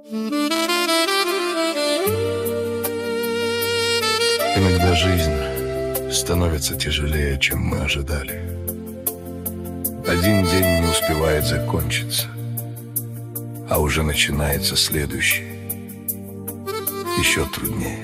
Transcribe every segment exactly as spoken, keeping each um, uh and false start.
Иногда жизнь становится тяжелее, чем мы ожидали. Один день не успевает закончиться, а уже начинается следующий. Еще труднее.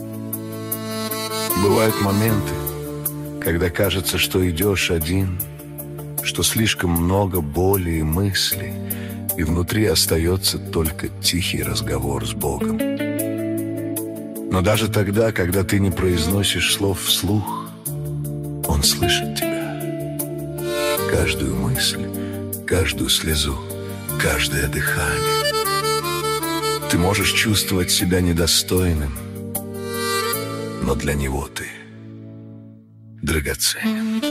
Бывают моменты, когда кажется, что идешь один, что слишком много боли и мыслей, и внутри остается только тихий разговор с Богом. Но даже тогда, когда ты не произносишь слов вслух, Он слышит тебя. Каждую мысль, каждую слезу, каждое дыхание. Ты можешь чувствовать себя недостойным, но для Него ты драгоценен.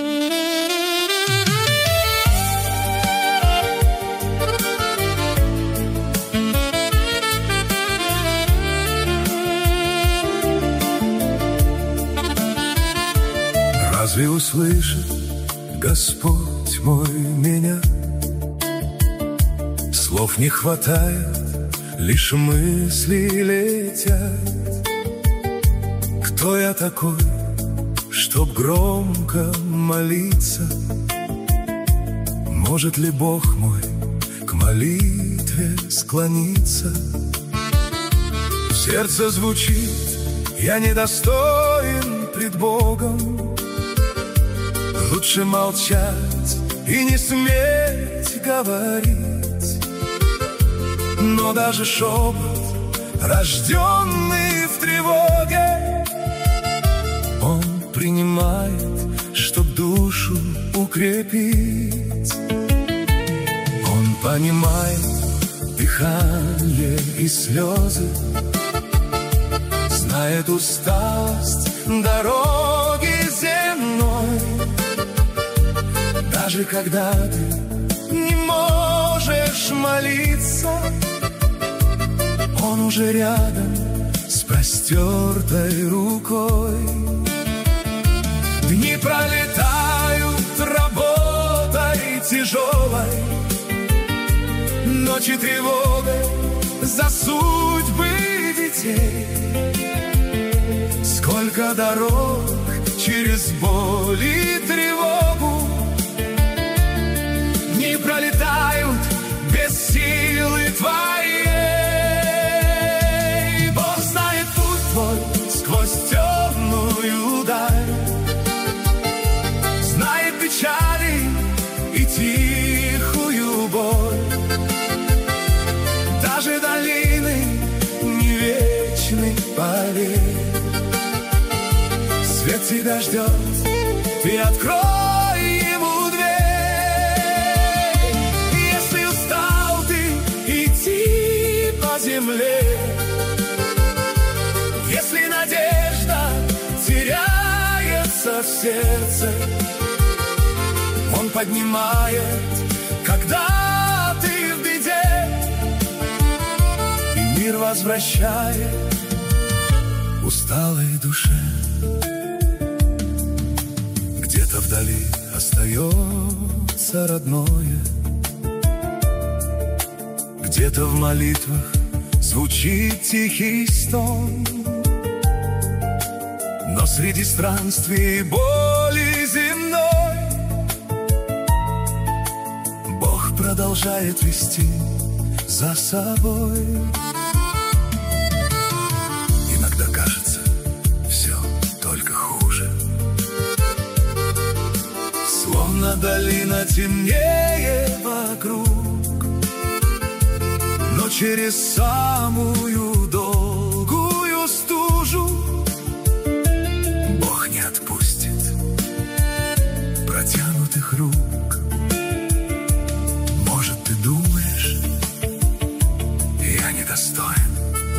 Разве услышит Господь мой меня? Слов не хватает, лишь мысли летят. Кто я такой, чтоб громко молиться? Может ли Бог мой к молитве склониться? В сердце звучит: я недостоин пред Богом. Лучше молчать и не сметь говорить. Но даже шепот, рожденный в тревоге, Он принимает, чтоб душу укрепить. Он понимает дыхание и слезы, знает усталость дороги земной. Даже когда ты не можешь молиться, Он уже рядом с простертой рукой. Дни пролетают работой тяжелой, ночи тревогой за судьбы детей. Сколько дорог через боль и тревогу не пролетают без силы Твоей. Бог знает путь Твой сквозь темную даль, знает печали и тихую боль. Даже долины не вечны, поверь. Свет тебя ждет, ты открой ему дверь. Если устал ты идти по земле, если надежда теряется в сердце, Он поднимает, когда ты в беде, и мир возвращает усталой душе. Где-то вдали остается родное, где-то в молитвах звучит тихий стон. Но среди странствий и боли земной Бог продолжает вести за собой. Иногда кажется, все только хуже, словно долина темнее вокруг. Но через самую долгую стужу Бог не отпустит протянутых рук. Может, ты думаешь, я недостоин,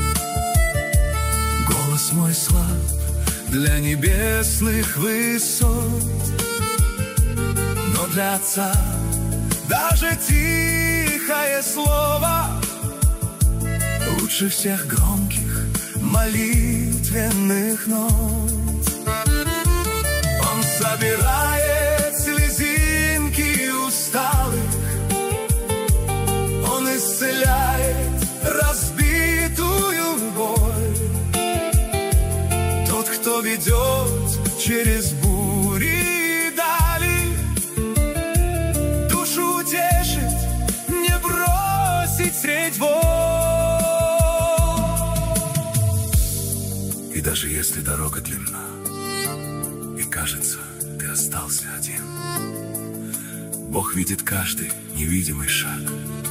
голос мой слаб для небесных высот, но для Отца даже тихое слово лучше всех громких молитвенных нот. Он собирает слезинки усталых, Он исцеляет разбитых если дорога длинна, и кажется, ты остался один. Бог видит каждый невидимый шаг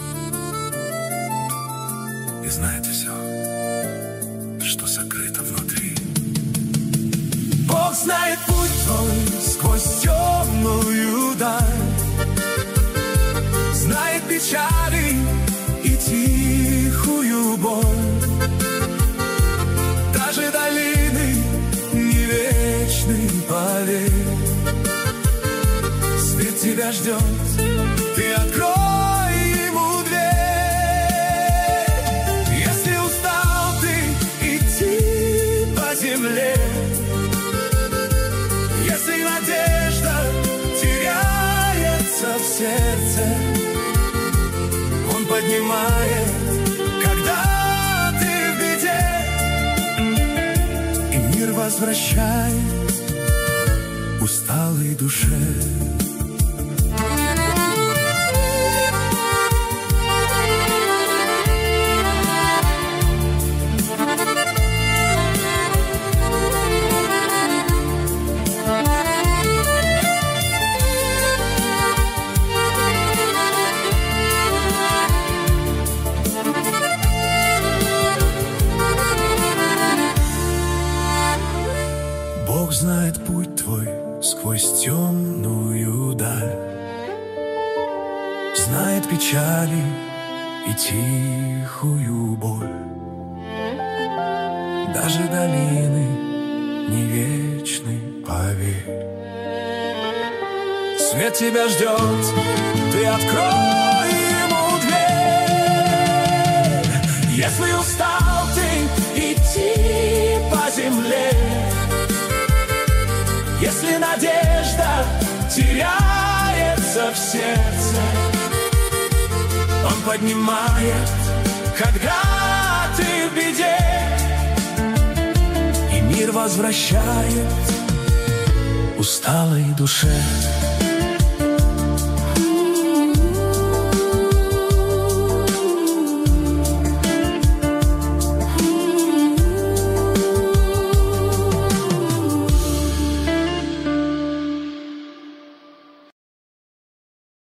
и знает все, что сокрыто внутри. Бог знает путь твой сквозь темную даль, знает печали и тихую боль. Даже долины не вечны, поверь. Свет тебя ждет, ты открой ему дверь. Если устал ты идти по земле, если надежда теряется в сердце, он поднимает, когда ты в беде, и мир возвращает усталой душе. Бог знает путь твой сквозь темную даль, знает печали и тихую боль. Даже долины не вечны, поверь. Свет тебя ждет, ты открой ему дверь. Если устал ты идти по земле, если надежда теряется в сердце, он поднимает, когда ты в беде, и мир возвращает усталой душе.